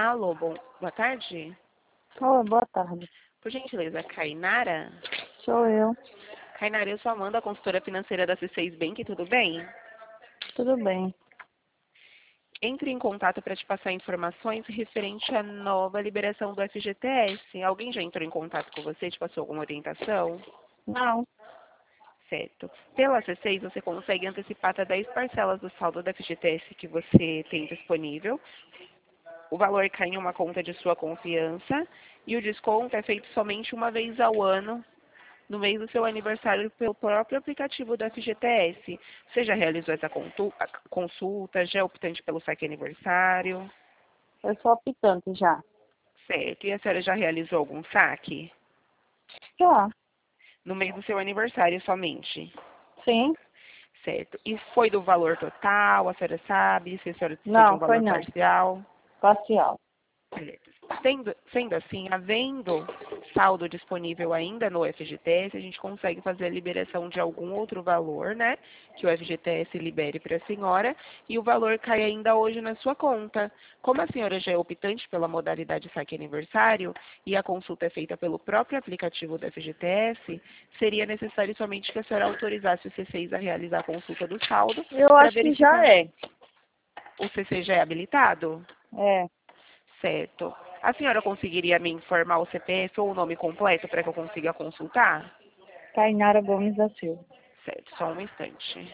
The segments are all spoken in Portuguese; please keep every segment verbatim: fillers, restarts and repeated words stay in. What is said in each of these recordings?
Alô, bom, boa tarde. Oi, boa tarde. Por gentileza, Kainara? Sou eu. Kainara, eu sou a Amanda, consultora financeira da C seis Bank, tudo bem? Tudo bem. Entre em contato para te passar informações referente à nova liberação do F G T S. Alguém já entrou em contato com você, te passou alguma orientação? Não. Certo. Pela C seis, você consegue antecipar até dez parcelas do saldo da F G T S que você tem disponível. O valor cai em uma conta de sua confiança e o desconto é feito somente uma vez ao ano, no mês do seu aniversário, pelo próprio aplicativo da F G T S. Você já realizou essa consulta? Já é optante pelo saque aniversário? Eu sou optante já. Certo. E a senhora já realizou algum saque? Já. No mês do seu aniversário somente? Sim. Certo. E foi do valor total? A senhora sabe se a senhora foi de um Não, foi valor não. parcial? Parcial. Certo. Sendo, sendo assim, havendo saldo disponível ainda no F G T S, a gente consegue fazer a liberação de algum outro valor, né? Que o F G T S libere para a senhora e o valor cai ainda hoje na sua conta. Como a senhora já é optante pela modalidade saque aniversário e a consulta é feita pelo próprio aplicativo do F G T S, seria necessário somente que a senhora autorizasse o C seis a realizar a consulta do saldo Eu para acho que já verificar. é. O C seis já é habilitado? É. Certo. A senhora conseguiria me informar o C P F ou o nome completo para que eu consiga consultar? Tainara Gomes da Silva. Certo, só um instante.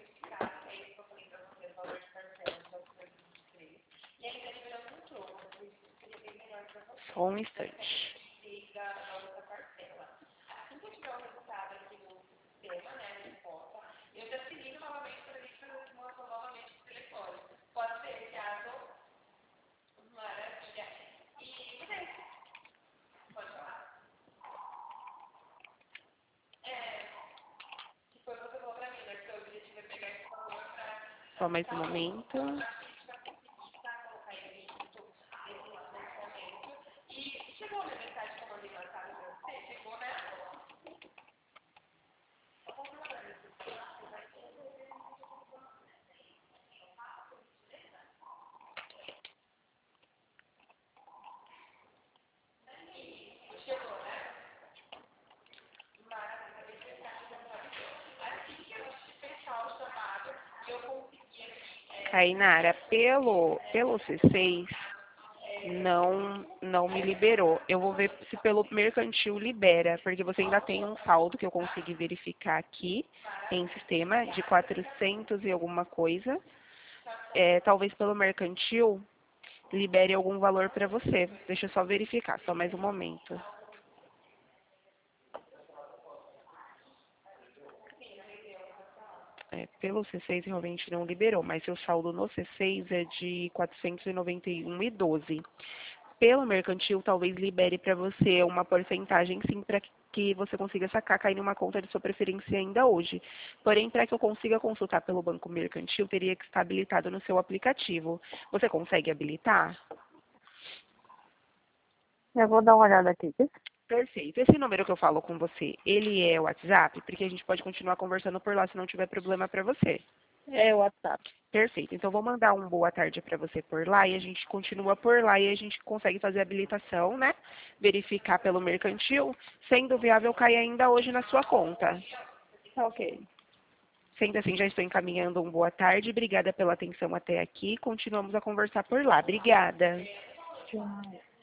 Só um instante. Só mais um momento. Tainara, pelo, pelo C seis, não, não me liberou. Eu vou ver se pelo mercantil libera, porque você ainda tem um saldo que eu consegui verificar aqui em sistema de quatrocentos e alguma coisa. É, talvez pelo mercantil libere algum valor para você. Deixa eu só verificar, só mais um momento. É, pelo C seis realmente não liberou, mas seu saldo no C seis é de quatrocentos e noventa e um e doze. Pelo mercantil, talvez libere para você uma porcentagem, sim, para que você consiga sacar, cair numa conta de sua preferência ainda hoje. Porém, para que eu consiga consultar pelo banco mercantil, teria que estar habilitado no seu aplicativo. Você consegue habilitar? Eu vou dar uma olhada aqui. Perfeito. Esse número que eu falo com você, ele é o WhatsApp? Porque a gente pode continuar conversando por lá se não tiver problema para você. É o WhatsApp. Perfeito. Então, vou mandar um boa tarde para você por lá e a gente continua por lá e a gente consegue fazer a habilitação, né? Verificar pelo mercantil, sendo viável cair ainda hoje na sua conta. Ok. Sendo assim, já estou encaminhando um boa tarde. Obrigada pela atenção até aqui. Continuamos a conversar por lá. Obrigada. Tchau.